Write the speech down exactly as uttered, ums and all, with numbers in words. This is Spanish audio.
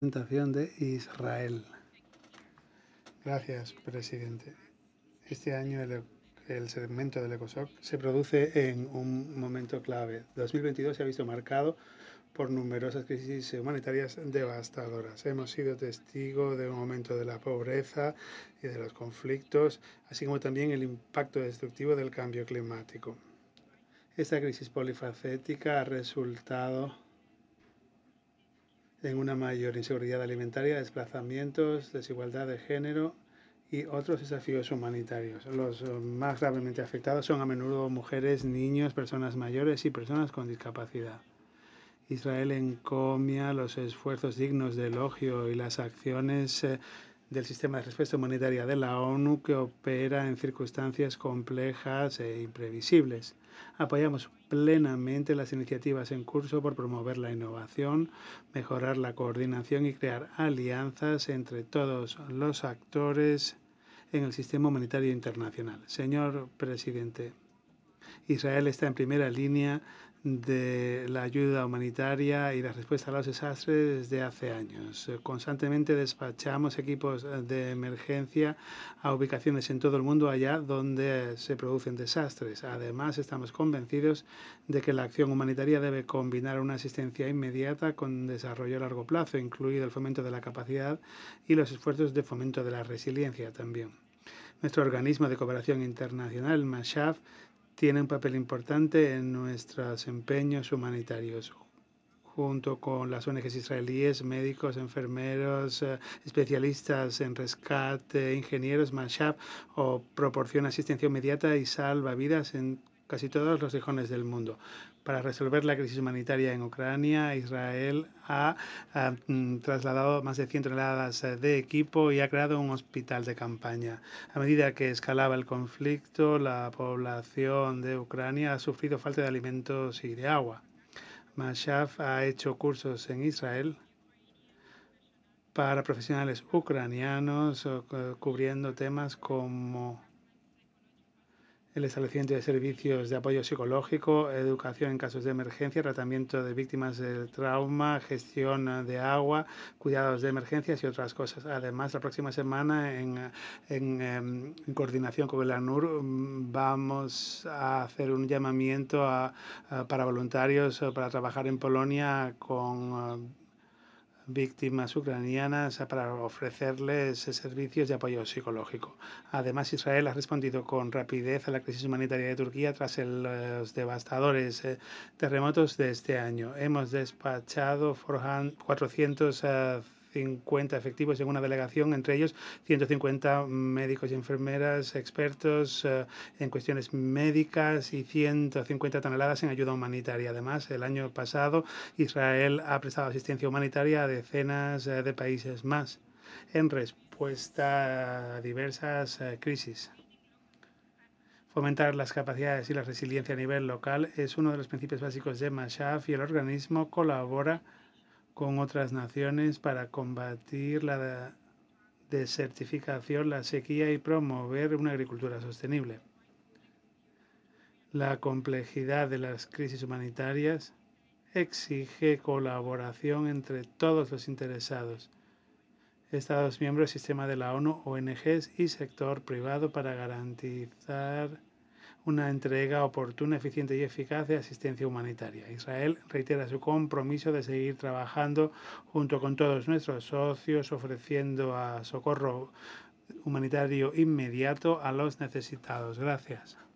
Presentación de Israel. Gracias, presidente. Este año el, el segmento del ECOSOC se produce en un momento clave. dos mil veintidós se ha visto marcado por numerosas crisis humanitarias devastadoras. Hemos sido testigos de un aumento de la pobreza y de los conflictos, así como también el impacto destructivo del cambio climático. Esta crisis polifacética ha resultado en una mayor inseguridad alimentaria, desplazamientos, desigualdad de género y otros desafíos humanitarios. Los más gravemente afectados son a menudo mujeres, niños, personas mayores y personas con discapacidad. Israel encomia los esfuerzos dignos de elogio y las acciones eh, del sistema de respuesta humanitaria de la ONU, que opera en circunstancias complejas e imprevisibles. Apoyamos plenamente las iniciativas en curso por promover la innovación, mejorar la coordinación y crear alianzas entre todos los actores en el sistema humanitario internacional. Señor presidente, Israel está en primera línea de la ayuda humanitaria y la respuesta a los desastres desde hace años. Constantemente despachamos equipos de emergencia a ubicaciones en todo el mundo allá donde se producen desastres. Además, estamos convencidos de que la acción humanitaria debe combinar una asistencia inmediata con desarrollo a largo plazo, incluido el fomento de la capacidad y los esfuerzos de fomento de la resiliencia también. Nuestro organismo de cooperación internacional, MASHAF, tiene un papel importante en nuestros empeños humanitarios, junto con las O N Ges israelíes, médicos, enfermeros, eh, especialistas en rescate, ingenieros. MASHAF o proporciona asistencia inmediata y salva vidas en casi todos los rincones del mundo. Para resolver la crisis humanitaria en Ucrania, Israel ha, ha trasladado más de cien toneladas de equipo y ha creado un hospital de campaña. A medida que escalaba el conflicto, la población de Ucrania ha sufrido falta de alimentos y de agua. MASHAF ha hecho cursos en Israel para profesionales ucranianos, cubriendo temas como el establecimiento de servicios de apoyo psicológico, educación en casos de emergencia, tratamiento de víctimas del trauma, gestión de agua, cuidados de emergencias y otras cosas. Además, la próxima semana, en, en, en coordinación con el ACNUR, vamos a hacer un llamamiento a, a, para voluntarios para trabajar en Polonia con víctimas ucranianas para ofrecerles servicios de apoyo psicológico. Además, Israel ha respondido con rapidez a la crisis humanitaria de Turquía tras el, los devastadores eh, terremotos de este año. Hemos despachado cuatrocientos cincuenta efectivos en una delegación, entre ellos ciento cincuenta médicos y enfermeras expertos eh, en cuestiones médicas y ciento cincuenta toneladas en ayuda humanitaria. Además, el año pasado Israel ha prestado asistencia humanitaria a decenas eh, de países más en respuesta a diversas eh, crisis. Fomentar las capacidades y la resiliencia a nivel local es uno de los principios básicos de MASHAF, y el organismo colabora con otras naciones para combatir la desertificación, la sequía y promover una agricultura sostenible. La complejidad de las crisis humanitarias exige colaboración entre todos los interesados, Estados miembros, sistema de la ONU, O N Ges y sector privado, para garantizar una entrega oportuna, eficiente y eficaz de asistencia humanitaria. Israel reitera su compromiso de seguir trabajando junto con todos nuestros socios, ofreciendo a socorro humanitario inmediato a los necesitados. Gracias.